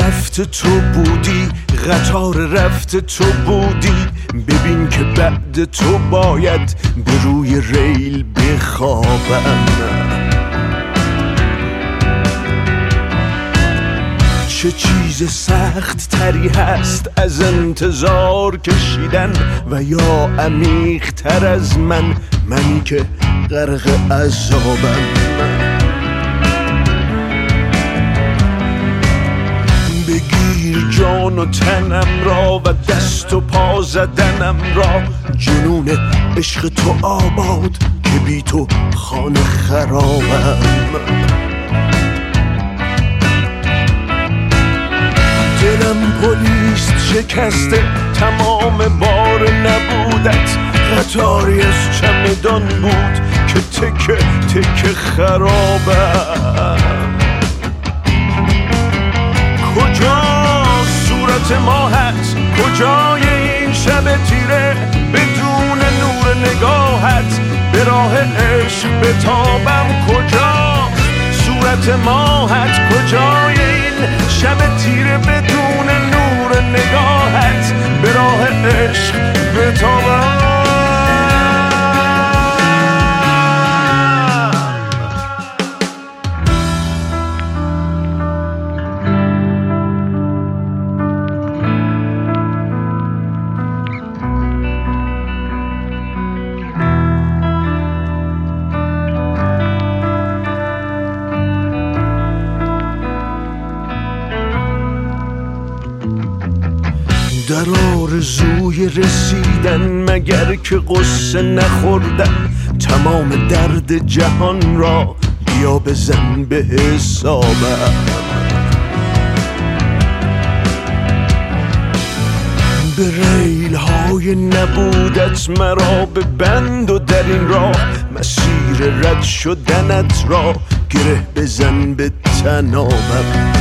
رفت تو بودی، قطار رفت تو بودی، ببین که بعد تو باید به روی ریل بخوابم. چه چیز سخت تری هست از انتظار کشیدن و یا عمیق تر از منی که غرق عذابم. بگیر جان و تنم را و دست و پا زدنم را، جنون عشق تو آباد که بی تو خانه خرابم. دلم پلیس شکسته، تمام بار نبودت قطاری از چمدان بود که تکه تکه خرابم. کجا صورت ماهت، کجای این شب تیره، بدون نور نگاهت به راه عشق بتابم. کجا صورت ماهت، کجای این شب تیره، بدون نور نگاهت به راه عشق بتابم. در آرزوی رسیدن مگر که قصه نخوردم، تمام درد جهان را بیا بزن به حسابم. به ریل های نبودت مرا به بند و در این راه، مسیر رد شدنت را گره بزن به تنابم.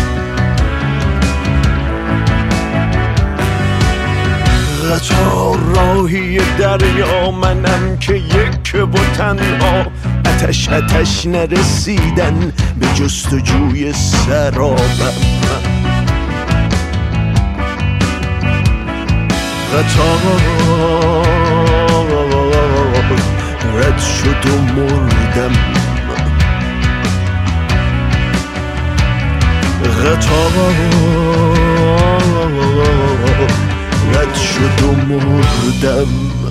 قطار راهی دریا، منم که یک و تنها، آتش نرسیدن به جستجوی سرابم. قطار رد شد و مردم، قطار رد شد و مردم.